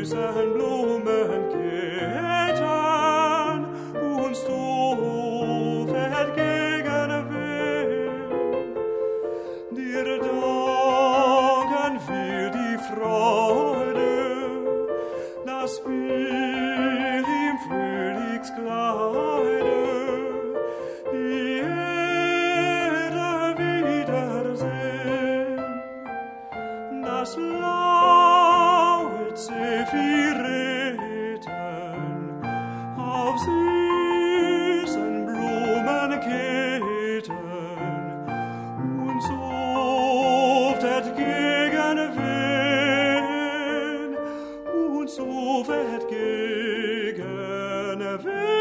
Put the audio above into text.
süßen Blumenketten uns duftet gegen Wind. Dir danken für die Freude, dass wir im Frühlingskleide die Erde wiedersehen. Das laut Zephyreten auf süßen Blumenketten uns duftet gegen Wind, uns duftet gegen Wind.